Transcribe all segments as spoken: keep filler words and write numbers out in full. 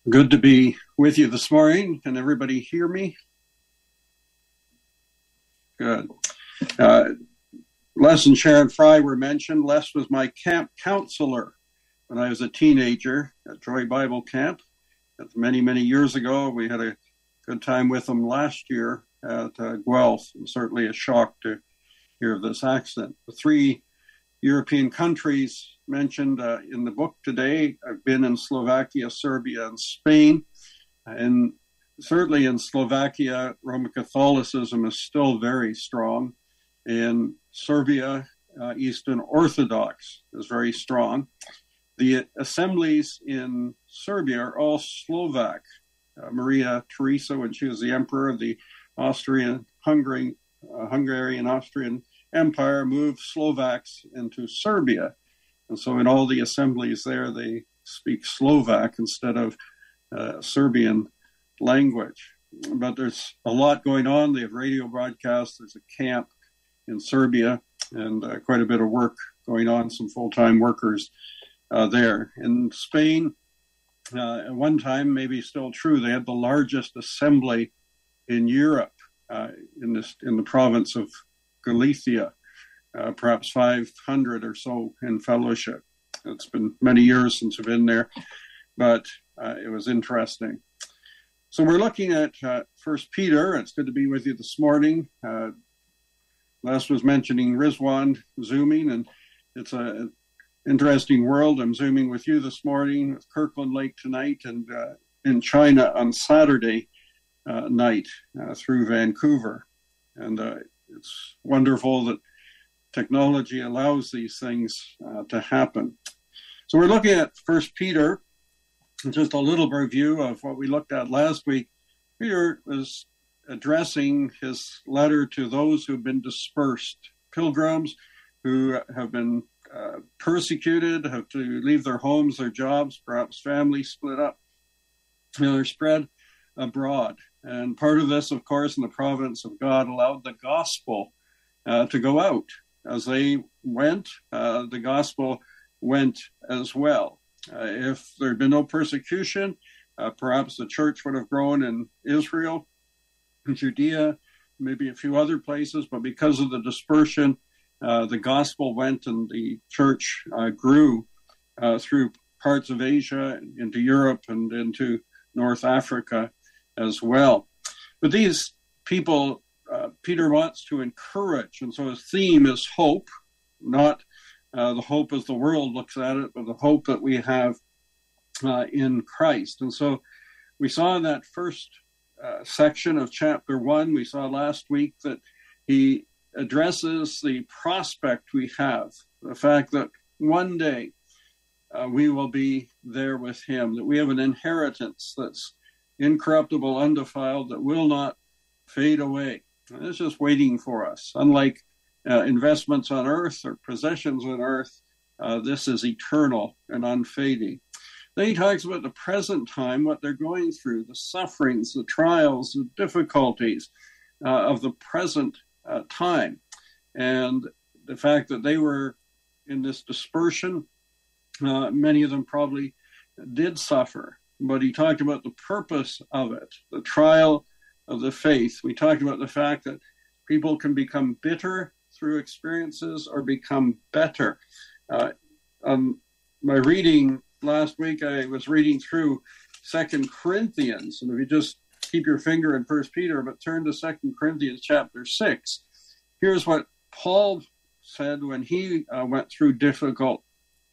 Good to be with you this morning. Can everybody hear me? Good. Uh, Les and Sharon Fry were mentioned. Les was my camp counselor when I was a teenager at Joy Bible Camp. Many, many years ago, we had a good time with them last year at uh, Guelph. It was certainly a shock to hear of this accident. The three European countries mentioned uh, in the book today. I've been in Slovakia, Serbia, and Spain. And certainly in Slovakia, Roman Catholicism is still very strong. In Serbia, uh, Eastern Orthodox is very strong. The assemblies in Serbia are all Slovak. Uh, Maria Theresa, when she was the emperor of the Austrian, Hungary, uh, Hungarian, Austrian Empire, moved Slovaks into Serbia. And so in all the assemblies there, they speak Slovak instead of uh, Serbian language. But there's a lot going on. They have radio broadcasts. There's a camp in Serbia and uh, quite a bit of work going on, some full-time workers uh, there. In Spain, uh, at one time, maybe still true, they had the largest assembly in Europe uh, in, this, in the province of Galicia. Uh, perhaps five hundred or so in fellowship. It's been many years since I've been there, but uh, it was interesting. So we're looking at uh, First Peter. It's good to be with you this morning. Uh, Les was mentioning Rizwan zooming, and it's an interesting world. I'm zooming with you this morning at Kirkland Lake tonight and uh, in China on Saturday uh, night uh, through Vancouver. And uh, it's wonderful that technology allows these things uh, to happen. So we're looking at First Peter, just a little review of what we looked at last week. Peter was addressing his letter to those who've been dispersed, pilgrims who have been uh, persecuted, have to leave their homes, their jobs, perhaps families split up, you know, they're spread abroad. And part of this, of course, in the providence of God, allowed the gospel uh, to go out. As they went, uh, the gospel went as well. Uh, if there had been no persecution, uh, perhaps the church would have grown in Israel, in Judea, maybe a few other places, but because of the dispersion, uh, the gospel went and the church uh, grew uh, through parts of Asia, into Europe, and into North Africa as well. But these people Uh, Peter wants to encourage, and so his theme is hope, not uh, the hope as the world looks at it, but the hope that we have uh, in Christ. And so we saw in that first uh, section of chapter one, we saw last week that he addresses the prospect we have, the fact that one day uh, we will be there with him, that we have an inheritance that's incorruptible, undefiled, that will not fade away. It's just waiting for us. Unlike uh, investments on earth or possessions on earth, uh, this is eternal and unfading. Then he talks about the present time, what they're going through, the sufferings, the trials, the difficulties uh, of the present uh, time. And the fact that they were in this dispersion, uh, many of them probably did suffer. But he talked about the purpose of it, the trial of the faith. We talked about the fact that people can become bitter through experiences or become better. Uh, um, my reading last week, I was reading through Second Corinthians, and if you just keep your finger in First Peter, but turn to Second Corinthians chapter six, here's what Paul said when he uh, went through difficult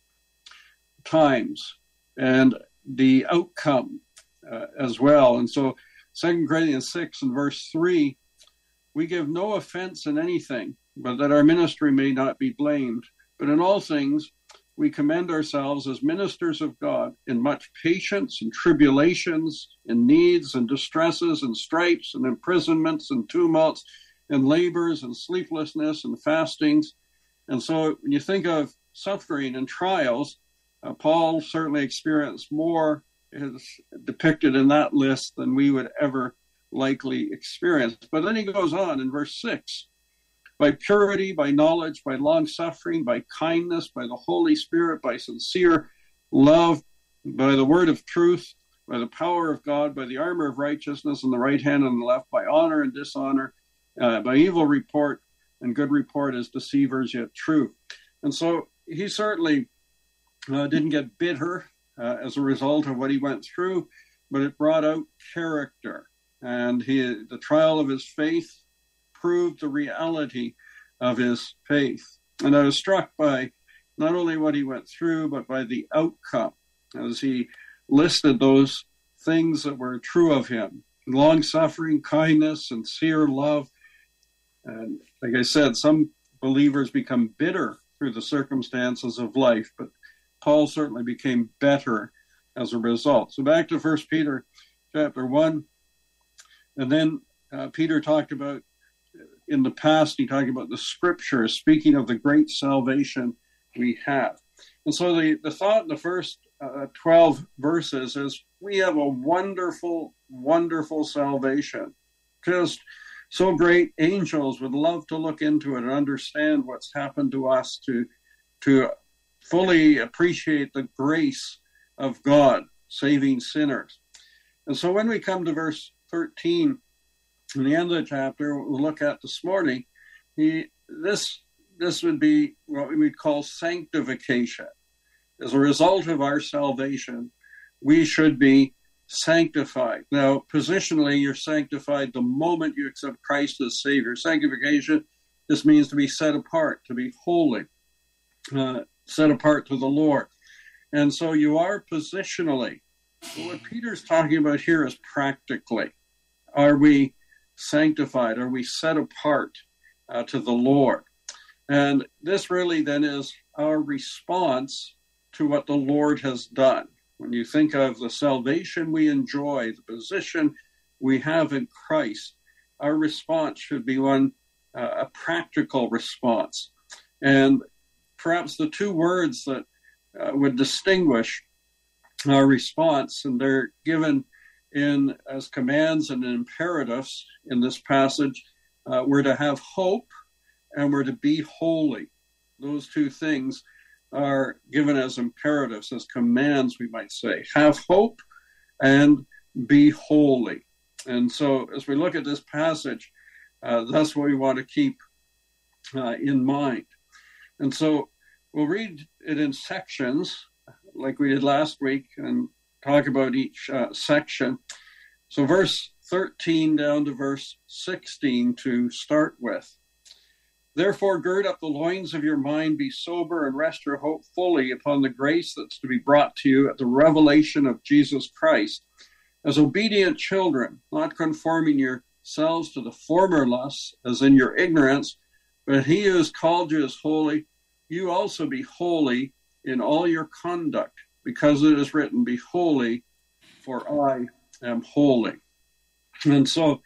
times and the outcome uh, as well. And so Second Corinthians six and verse three, we give no offense in anything, but that our ministry may not be blamed. But in all things, we commend ourselves as ministers of God in much patience and tribulations, in needs and distresses and stripes and imprisonments and tumults and labors and sleeplessness and fastings. And so when you think of suffering and trials, uh, Paul certainly experienced more is depicted in that list than we would ever likely experience. But then he goes on in verse six, by purity, by knowledge, by long suffering, by kindness, by the Holy Spirit, by sincere love, by the word of truth, by the power of God, by the armor of righteousness on the right hand and the left, by honor and dishonor, uh, by evil report and good report as deceivers yet true. And so he certainly uh, didn't get bitter uh, as a result of what he went through, but it brought out character. And he, the trial of his faith proved the reality of his faith. And I was struck by not only what he went through, but by the outcome as he listed those things that were true of him: long-suffering, kindness, sincere love. And like I said, some believers become bitter through the circumstances of life, but Paul certainly became better as a result. So back to First Peter chapter one. And then uh, Peter talked about, in the past, he talked about the scriptures, speaking of the great salvation we have. And so the, the thought in the first uh, twelve verses is we have a wonderful, wonderful salvation. Just so great, angels would love to look into it and understand what's happened to us, to, to fully appreciate the grace of God saving sinners. And so when we come to verse thirteen, in the end of the chapter, we'll look at this morning, he, this, this would be what we would call sanctification. As a result of our salvation, we should be sanctified. Now, positionally, you're sanctified the moment you accept Christ as Savior. Sanctification just means to be set apart, to be holy, uh, set apart to the Lord. And so you are positionally. What Peter's talking about here is practically. Are we sanctified? Are we set apart uh, to the Lord? And this really then is our response to what the Lord has done. When you think of the salvation we enjoy, the position we have in Christ, our response should be one, uh, a practical response. And perhaps the two words that uh, would distinguish our response, and they're given in as commands and imperatives in this passage, uh, we're to have hope and we're to be holy. Those two things are given as imperatives, as commands, we might say. Have hope and be holy. And so as we look at this passage, uh, that's what we want to keep uh, in mind. And so we'll read it in sections like we did last week and talk about each uh, section. So verse thirteen down to verse sixteen to start with. Therefore, gird up the loins of your mind, be sober, and rest your hope fully upon the grace that's to be brought to you at the revelation of Jesus Christ. As obedient children, not conforming yourselves to the former lusts, as in your ignorance, but he who has called you is holy, you also be holy in all your conduct, because it is written, be holy, for I am holy. And so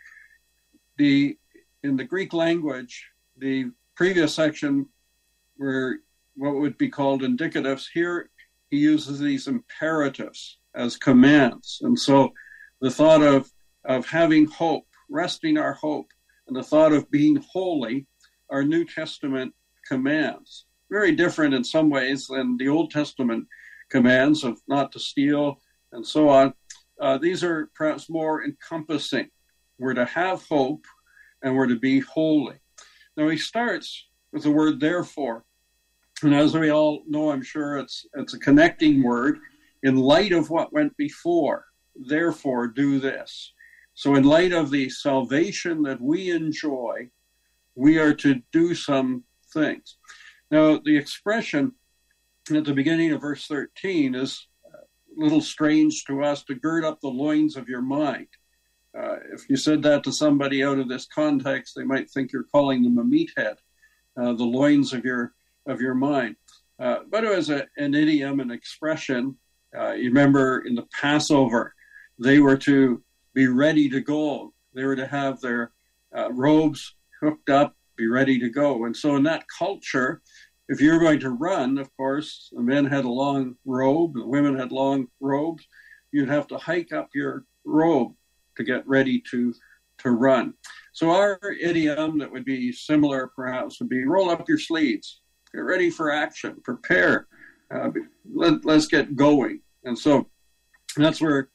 the in the Greek language, the previous section were what would be called indicatives. Here he uses these imperatives as commands. And so the thought of, of having hope, resting our hope, and the thought of being holy are New Testament commands. Very different in some ways than the Old Testament commands of not to steal and so on. Uh, these are perhaps more encompassing. We're to have hope and we're to be holy. Now he starts with the word therefore. And as we all know, I'm sure it's it's a connecting word in light of what went before. Therefore, do this. So in light of the salvation that we enjoy, we are to do some things. Now, the expression at the beginning of verse thirteen is a little strange to us, to gird up the loins of your mind. Uh, if you said that to somebody out of this context, they might think you're calling them a meathead, uh, the loins of your of your mind. Uh, but it was a, an idiom, an expression. Uh, you remember in the Passover, they were to be ready to go. They were to have their uh, robes hooked up, be ready to go. And so in that culture, if you're going to run, of course, the men had a long robe, the women had long robes. You'd have to hike up your robe to get ready to, to run. So our idiom that would be similar perhaps would be roll up your sleeves, get ready for action, prepare, uh, let, let's get going. And so that's where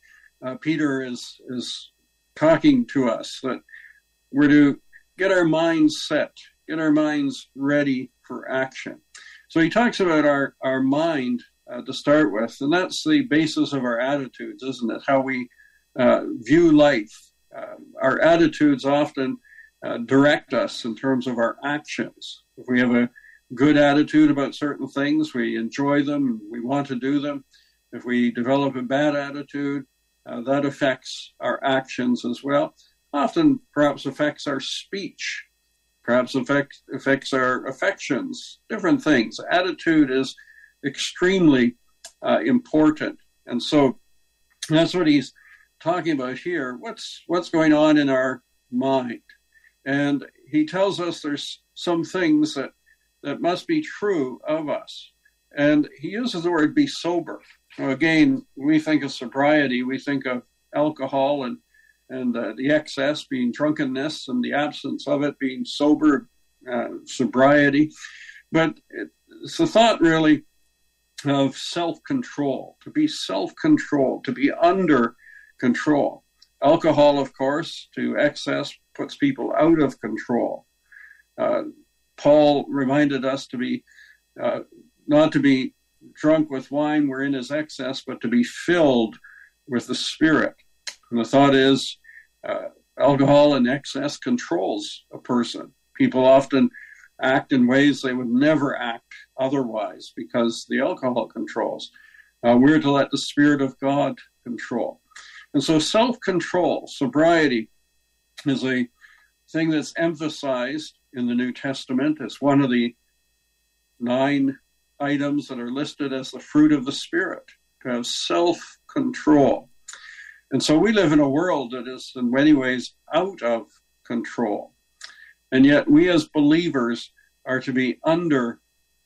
uh, Peter is is talking to us that we're to get our minds set, get our minds ready for action. So he talks about our, our mind uh, to start with, and that's the basis of our attitudes, isn't it? How we uh, view life. Uh, our attitudes often uh, direct us in terms of our actions. If we have a good attitude about certain things, we enjoy them, we want to do them. If we develop a bad attitude, uh, that affects our actions as well. Often perhaps affects our speech, perhaps affect, affects our affections, different things. Attitude is extremely uh, important. And so that's what he's talking about here. What's what's going on in our mind? And he tells us there's some things that, that must be true of us. And he uses the word be sober. Now, again, we think of sobriety, we think of alcohol and and uh, the excess being drunkenness and the absence of it being sober, uh, sobriety. But it's the thought really of self-control, to be self-controlled, to be under control. Alcohol, of course, to excess puts people out of control. Uh, Paul reminded us to be, uh, not to be drunk with wine wherein is excess, but to be filled with the Spirit. And the thought is, uh, alcohol in excess controls a person. People often act in ways they would never act otherwise because the alcohol controls. Uh, we're to let the Spirit of God control. And so self-control, sobriety, is a thing that's emphasized in the New Testament. It's one of the nine items that are listed as the fruit of the Spirit, to have self-control. And so we live in a world that is in many ways out of control. And yet we as believers are to be under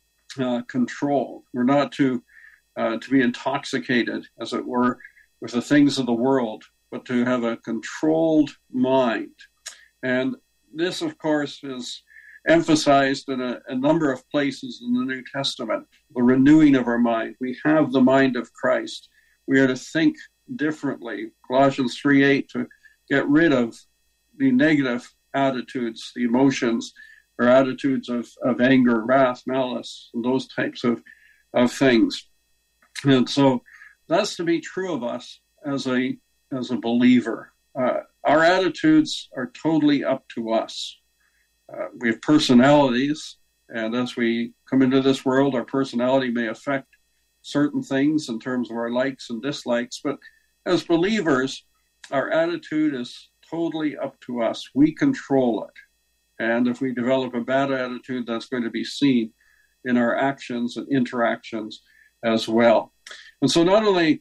uh, control. We're not to uh, to be intoxicated, as it were, with the things of the world, but to have a controlled mind. And this, of course, is emphasized in a, a number of places in the New Testament, the renewing of our mind. We have the mind of Christ. We are to think differently. Colossians three eight, to get rid of the negative attitudes, the emotions, or attitudes of, of anger, wrath, malice, and those types of, of things. And so that's to be true of us as a as a believer. Uh, our attitudes are totally up to us. Uh, we have personalities, and as we come into this world, our personality may affect certain things in terms of our likes and dislikes, but as believers, our attitude is totally up to us. We control it. And if we develop a bad attitude, that's going to be seen in our actions and interactions as well. And so not only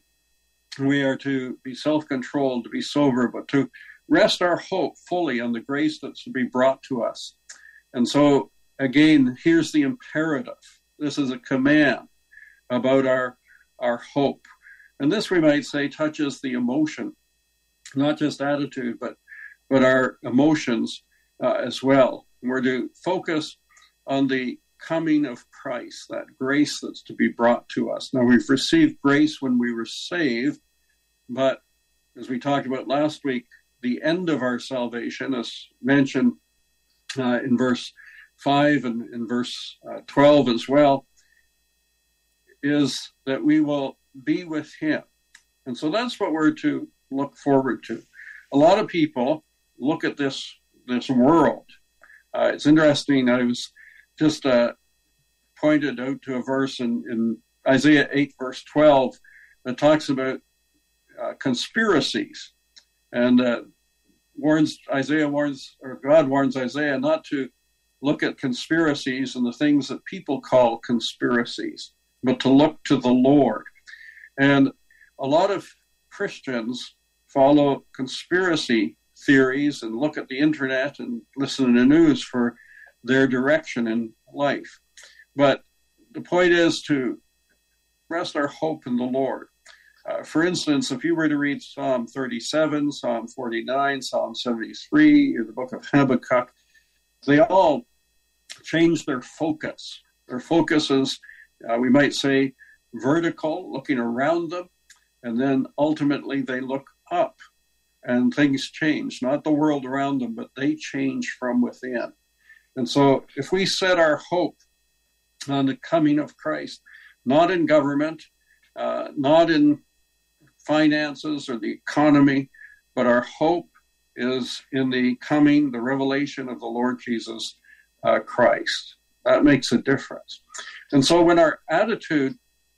we are to be self-controlled, to be sober, but to rest our hope fully on the grace that's to be brought to us. And so, again, here's the imperative. This is a command about our, our hope. And this, we might say, touches the emotion, not just attitude, but, but our emotions uh, as well. We're to focus on the coming of Christ, that grace that's to be brought to us. Now, we've received grace when we were saved, but as we talked about last week, the end of our salvation, as mentioned uh, in verse five and in verse uh, twelve as well, is that we will be with him. And so that's what we're to look forward to. A lot of people look at this, this world. Uh, it's interesting, I was just uh, pointed out to a verse in, in Isaiah eight, verse twelve, that talks about uh, conspiracies. And uh, warns Isaiah warns, or God warns Isaiah not to look at conspiracies and the things that people call conspiracies, but to look to the Lord. And a lot of Christians follow conspiracy theories and look at the internet and listen to the news for their direction in life. But the point is to rest our hope in the Lord. Uh, for instance, if you were to read Psalm thirty-seven, Psalm forty-nine, Psalm seventy-three, or the book of Habakkuk, they all change their focus. Their focus is, uh, we might say, vertical, looking around them, and then ultimately they look up and things change, not the world around them, but they change from within. And so if we set our hope on the coming of Christ, not in government, uh, not in finances or the economy, but our hope is in the coming, the revelation of the Lord Jesus uh, Christ. That makes a difference. And so when our attitude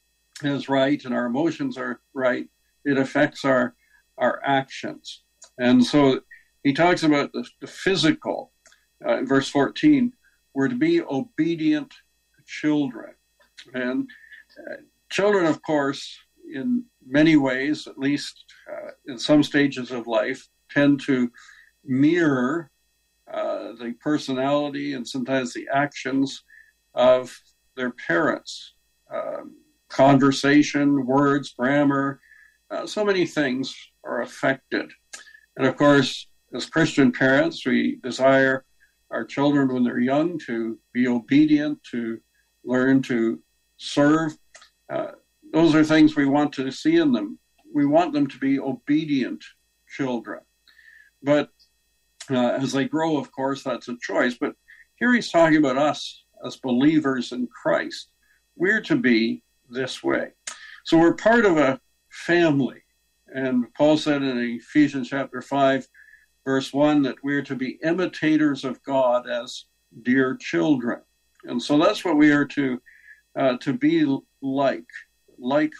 is right and our emotions are right, it affects our, our actions. And so he talks about the, the physical. Uh, in verse fourteen, we're to be obedient children. And uh, children, of course, in many ways, at least uh, in some stages of life, tend to mirror uh, the personality and sometimes the actions of their parents. Um, conversation, words, grammar, uh, so many things are affected. And of course, as Christian parents, we desire our children when they're young to be obedient, to learn to serve. Uh, those are things we want to see in them. We want them to be obedient children. But uh, as they grow, of course, that's a choice. But here he's talking about us as believers in Christ. We're to be this way. So we're part of a family. And Paul said in Ephesians chapter five, verse one, that we're to be imitators of God as dear children. And so that's what we are to uh, to be like, like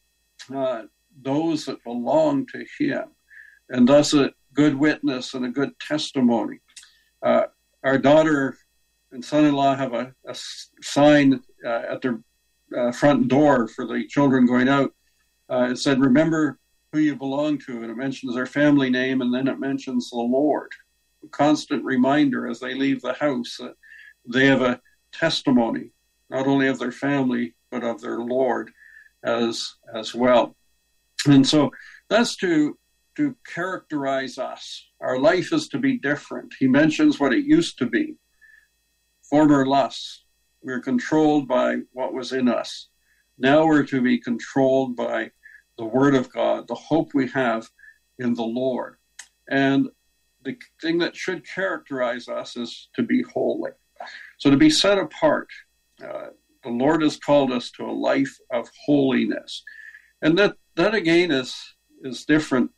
uh, those that belong to him, and thus a good witness and a good testimony. Uh, our daughter and son-in-law have a, a sign uh, at their uh, front door for the children going out. Uh, it said, remember who you belong to, and it mentions their family name, and then it mentions the Lord. A constant reminder as they leave the house that they have a testimony, not only of their family, but of their Lord as as well. And so that's to to characterize us. Our life is to be different. He mentions what it used to be. Former lusts. We're controlled by what was in us. Now we're to be controlled by the Word of God, the hope we have in the Lord. And the thing that should characterize us is to be holy. So to be set apart. Uh, the Lord has called us to a life of holiness. And that, that again is, is different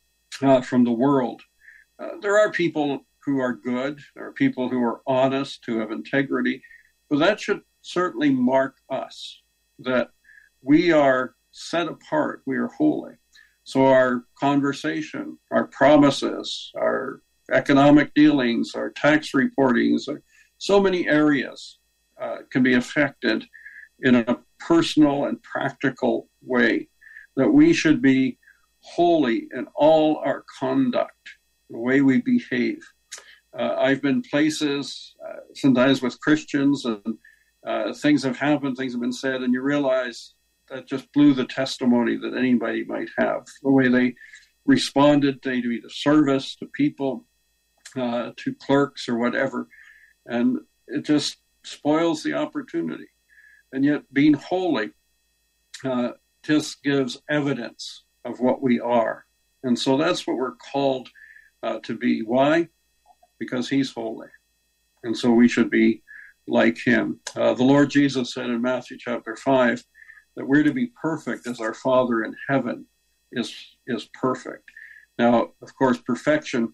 uh, from the world. Uh, there are people who are good. There are people who are honest, who have integrity. But that should certainly mark us, that we are set apart, we are holy. So our conversation, our promises, our economic dealings, our tax reportings, so many areas uh, can be affected in a personal and practical way, that we should be holy in all our conduct, the way we behave. Uh, I've been places, uh, sometimes with Christians, and uh, things have happened, things have been said, and you realize that just blew the testimony that anybody might have. The way they responded, they do the service to people, uh, to clerks or whatever, and it just spoils the opportunity. And yet being holy uh, just gives evidence of what we are. And so that's what we're called uh, to be. Why? Because he's holy. And so we should be like him. Uh, the Lord Jesus said in Matthew chapter five that we're to be perfect as our Father in heaven is, is perfect. Now, of course, perfection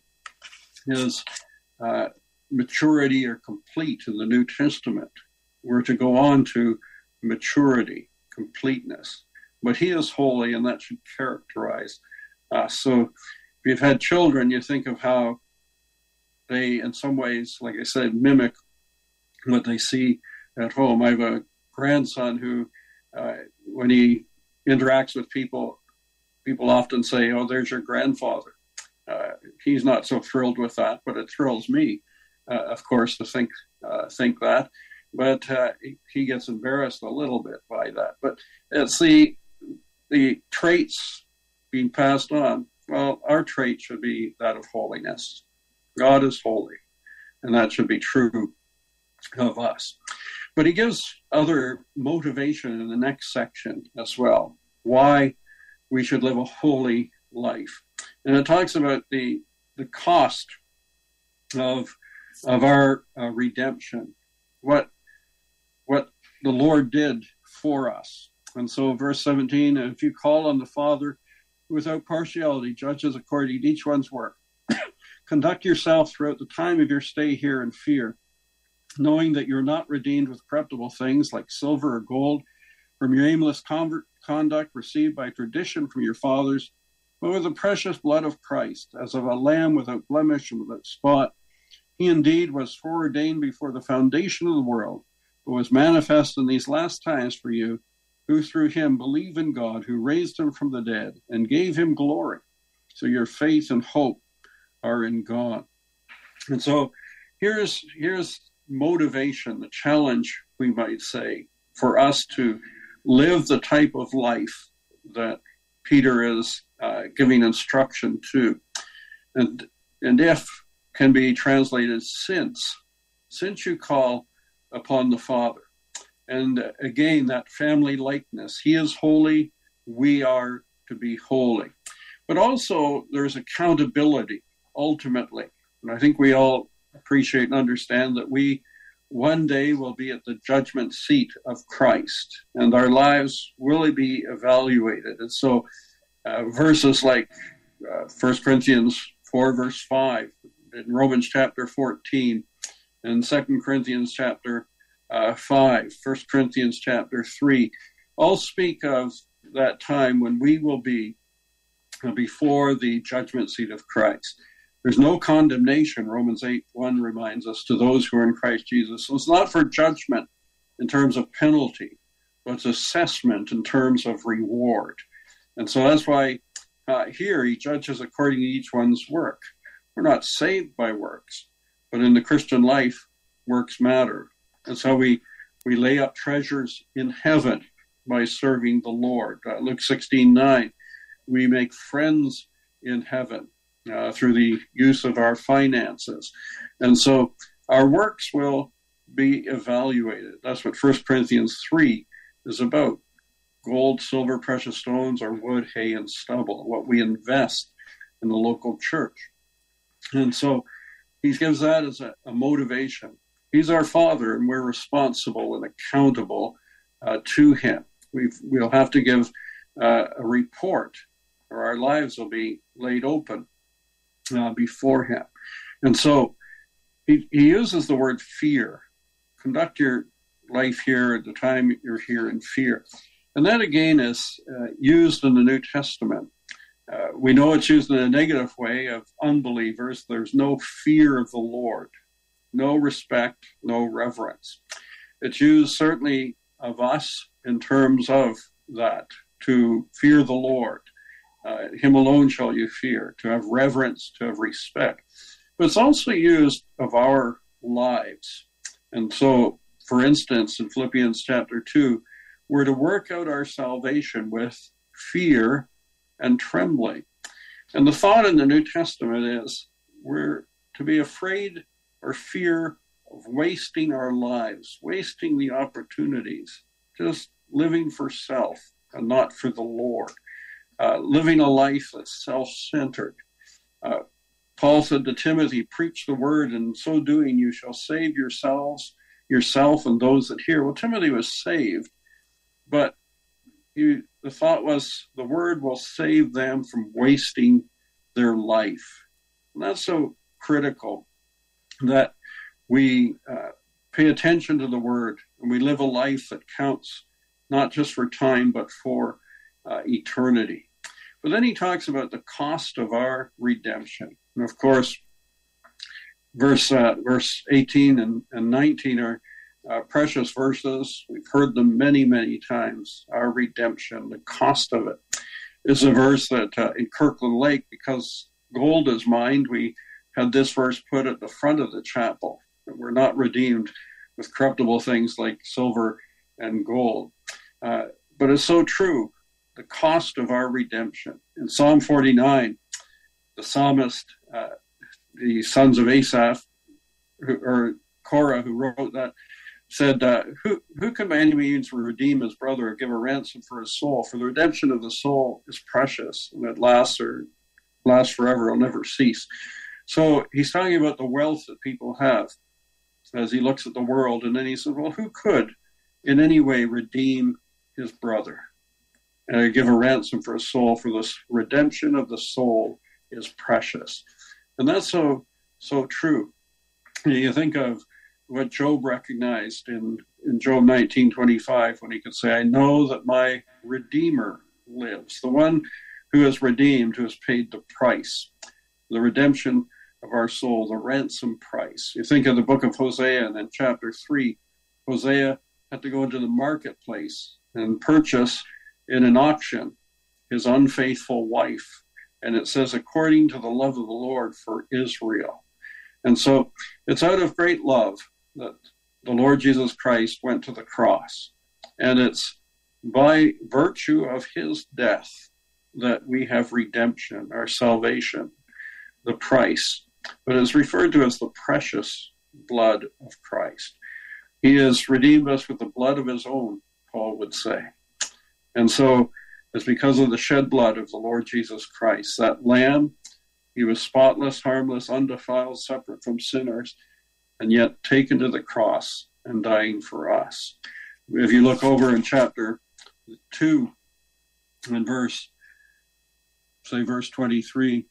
is uh, maturity or complete in the New Testament. We're to go on to maturity, completeness. But he is holy, and that should characterize us. So if you've had children, you think of how they, in some ways, like I said, mimic what they see at home. I have a grandson who, uh, when he interacts with people, people often say, oh, there's your grandfather. Uh, he's not so thrilled with that, but it thrills me, uh, of course, to think uh, think that. But uh, he gets embarrassed a little bit by that. But it's the, the traits being passed on. Well, our trait should be that of holiness. God is holy, and that should be true of us. But he gives other motivation in the next section as well, why we should live a holy life. And it talks about the the cost of of our uh, redemption, what what the Lord did for us. And so verse seventeen, if you call on the Father without partiality, judges according to each one's work. Conduct yourself throughout the time of your stay here in fear, knowing that you're not redeemed with corruptible things like silver or gold from your aimless convert, conduct received by tradition from your fathers, but with the precious blood of Christ, as of a lamb without blemish and without spot. He indeed was foreordained before the foundation of the world, but was manifest in these last times for you, who through him believe in God, who raised him from the dead and gave him glory. So your faith and hope are in God. And so here's here's motivation, the challenge, we might say, for us to live the type of life that Peter is uh, giving instruction to. And, and if can be translated since, since you call upon the Father. And again, that family likeness. He is holy, we are to be holy. But also there's accountability, ultimately. And I think we all appreciate and understand that we one day will be at the judgment seat of Christ, and our lives will be evaluated. And so uh, verses like uh, First Corinthians four, verse five, in Romans chapter fourteen, and Second Corinthians chapter uh, five, First Corinthians chapter three, all speak of that time when we will be before the judgment seat of Christ. There's no condemnation, Romans eight one reminds us, to those who are in Christ Jesus. So it's not for judgment in terms of penalty, but it's assessment in terms of reward. And so that's why uh, here he judges according to each one's work. We're not saved by works, but in the Christian life, works matter. And so we, we lay up treasures in heaven by serving the Lord. Uh, Luke sixteen nine, we make friends in heaven uh, through the use of our finances. And so our works will be evaluated. That's what First Corinthians three is about. Gold, silver, precious stones, or wood, hay, and stubble, what we invest in the local church. And so he gives that as a, a motivation. He's our Father, and we're responsible and accountable uh, to him. We've, we'll have to give uh, a report, or our lives will be laid open uh, before him. And so he, he uses the word fear. Conduct your life here at the time you're here in fear. And that, again, is uh, used in the New Testament. Uh, we know it's used in a negative way of unbelievers. There's no fear of the Lord, no respect, no reverence. It's used certainly of us in terms of that, to fear the Lord. Uh, him alone shall you fear, to have reverence, to have respect. But it's also used of our lives. And so, for instance, in Philippians chapter two, we're to work out our salvation with fear and trembling. And the thought in the New Testament is we're to be afraid or fear of wasting our lives, wasting the opportunities, just living for self and not for the Lord, uh, living a life that's self-centered. Uh, Paul said to Timothy, preach the word, and so doing you shall save yourselves, yourself and those that hear. Well, Timothy was saved, but he, the thought was the word will save them from wasting their life. And that's so critical, that we uh, pay attention to the word and we live a life that counts not just for time, but for uh, eternity. But then he talks about the cost of our redemption. And of course, verse uh, verse eighteen and, and nineteen are uh, precious verses. We've heard them many, many times. Our redemption, the cost of it, is a verse that uh, in Kirkland Lake, because gold is mined, we had this verse put at the front of the chapel, that we're not redeemed with corruptible things like silver and gold. Uh, but it's so true, the cost of our redemption. In Psalm forty-nine, the psalmist, uh, the sons of Asaph, who, or Korah, who wrote that, said, uh, who, who can by any means redeem his brother or give a ransom for his soul? For the redemption of the soul is precious, and it lasts or last forever, will never cease. So he's talking about the wealth that people have as he looks at the world. And then he says, well, who could in any way redeem his brother and give a ransom for a soul? For this redemption of the soul is precious. And that's so, so true. You think of what Job recognized in, in Job nineteen twenty-five, when he could say, I know that my Redeemer lives, the one who has redeemed, who has paid the price, the redemption of our soul, the ransom price. You think of the book of Hosea, and in chapter three, Hosea had to go into the marketplace and purchase in an auction his unfaithful wife. And it says, according to the love of the Lord for Israel. And so it's out of great love that the Lord Jesus Christ went to the cross. And it's by virtue of his death that we have redemption, our salvation, the price. But it's referred to as the precious blood of Christ. He has redeemed us with the blood of his own, Paul would say. And so it's because of the shed blood of the Lord Jesus Christ, that lamb. He was spotless, harmless, undefiled, separate from sinners, and yet taken to the cross and dying for us. If you look over in chapter two and verse, say verse twenty-three,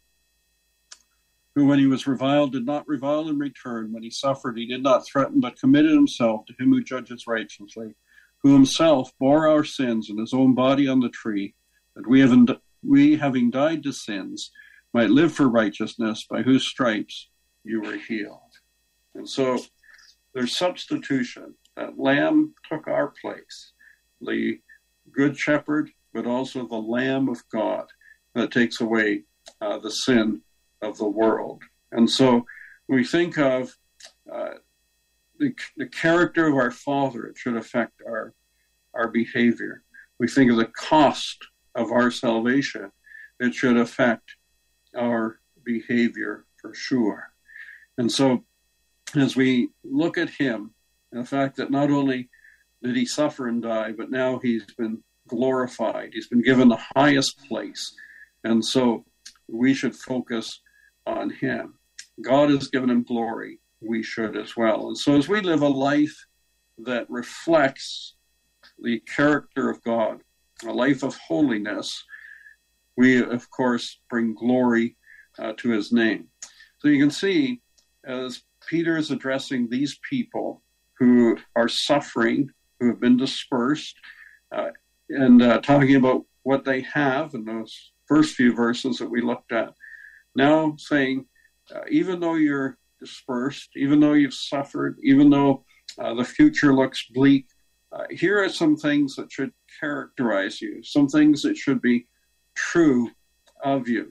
who when he was reviled did not revile in return, when he suffered he did not threaten, but committed himself to him who judges righteously, who himself bore our sins in his own body on the tree, that we, have, we having died to sins, might live for righteousness, by whose stripes you were healed. And so there's substitution. That lamb took our place, the good shepherd, but also the Lamb of God that takes away uh, the sin of the world. And so we think of uh, the, the character of our Father. It should affect our, our behavior. We think of the cost of our salvation. It should affect our behavior for sure. And so as we look at him, and the fact that not only did he suffer and die, but now he's been glorified. He's been given the highest place. And so we should focus on him. God has given him glory. We should as well. And so as we live a life that reflects the character of God, a life of holiness, we, of course, bring glory uh, to his name. So you can see, as Peter is addressing these people who are suffering, who have been dispersed, uh, and uh, talking about what they have in those first few verses that we looked at, now saying, uh, even though you're dispersed, even though you've suffered, even though uh, the future looks bleak, uh, here are some things that should characterize you, some things that should be true of you.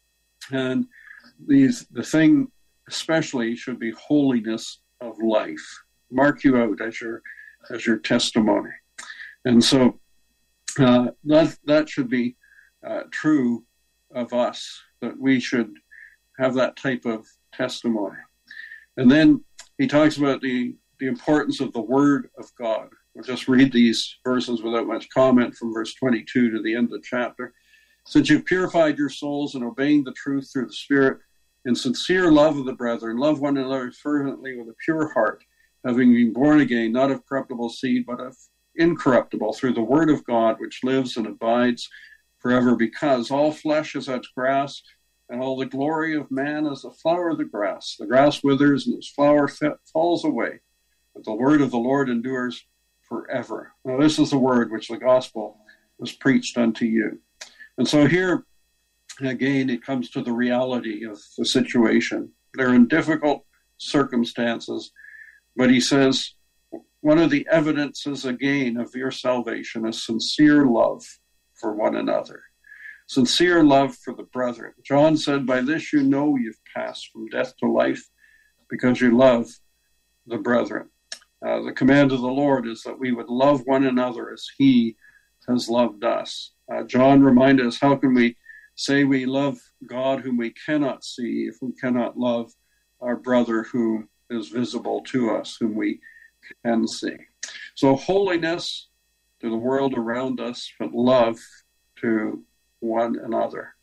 And these, the thing especially should be holiness of life. Mark you out as your as your testimony. And so uh, that that should be uh, true of us, that we should have that type of testimony. And then he talks about the, the importance of the Word of God. We'll just read these verses without much comment from verse twenty-two to the end of the chapter. Since you've purified your souls in obeying the truth through the Spirit, in sincere love of the brethren, love one another fervently with a pure heart, having been born again, not of corruptible seed, but of incorruptible, through the word of God, which lives and abides forever. Because all flesh is as grass, and all the glory of man is the flower of the grass. The grass withers, and its flower falls away, but the word of the Lord endures forever. Now this is the word which the gospel was preached unto you. And so here, again, it comes to the reality of the situation. They're in difficult circumstances, but he says, one of the evidences, again, of your salvation is sincere love for one another. Sincere love for the brethren. John said, by this you know you've passed from death to life, because you love the brethren. Uh, the command of the Lord is that we would love one another as he has loved us. Uh, John reminded us, how can we say we love God whom we cannot see if we cannot love our brother who is visible to us, whom we can see? So holiness to the world around us, but love to one another.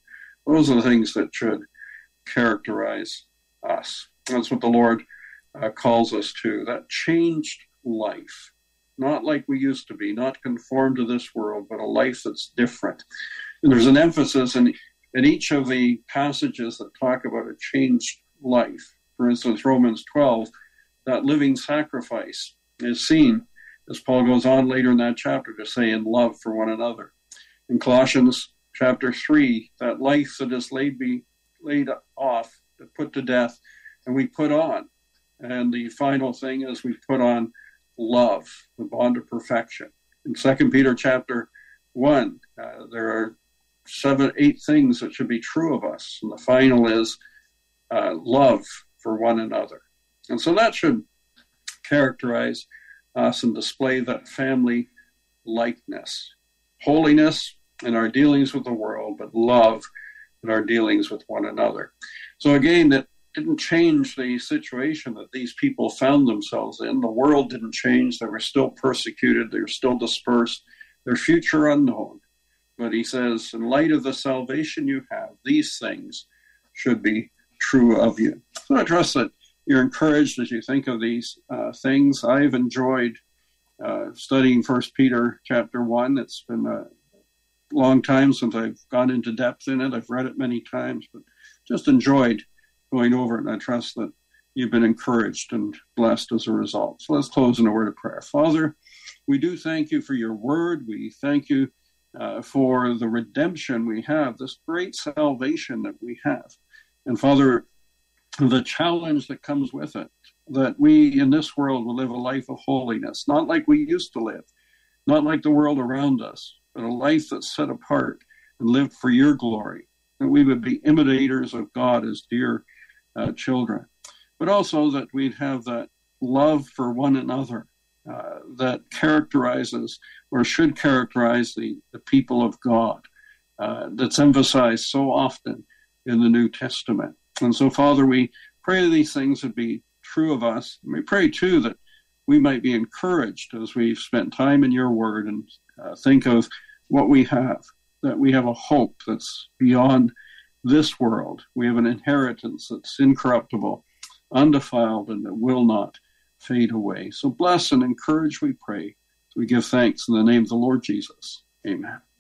Those are the things that should characterize us. That's what the Lord uh, calls us to, that changed life. Not like we used to be, not conformed to this world, but a life that's different. And there's an emphasis in, in each of the passages that talk about a changed life. For instance, Romans twelve, that living sacrifice is seen, as Paul goes on later in that chapter, to say in love for one another. In Colossians chapter three, that life that is laid, be, laid off, put to death, and we put on. And the final thing is we put on love, the bond of perfection. In Second Peter chapter one, uh, there are seven, eight things that should be true of us. And the final is uh, love for one another. And so that should characterize us and display that family likeness. Holiness in our dealings with the world, but love in our dealings with one another. So again, that didn't change the situation that these people found themselves in. The world didn't change. They were still persecuted. They were still dispersed. Their future unknown. But he says, in light of the salvation you have, these things should be true of you. So I trust that you're encouraged as you think of these uh, things. I've enjoyed uh, studying First Peter chapter one. It's been a long time since I've gone into depth in it. I've read it many times, but just enjoyed going over it, and I trust that you've been encouraged and blessed as a result. So let's close in a word of prayer. Father, we do thank you for your word. We thank you uh, for the redemption we have, this great salvation that we have. And Father, the challenge that comes with it, that we in this world will live a life of holiness, not like we used to live, not like the world around us, but a life that's set apart and lived for your glory. That we would be imitators of God as dear uh, children, but also that we'd have that love for one another uh, that characterizes or should characterize the, the people of God uh, that's emphasized so often in the New Testament. And so, Father, we pray these things would be true of us. And we pray, too, that we might be encouraged as we've spent time in your word and uh, think of what we have, that we have a hope that's beyond this world. We have an inheritance that's incorruptible, undefiled, and that will not fade away. So bless and encourage, we pray. We give thanks in the name of the Lord Jesus. Amen.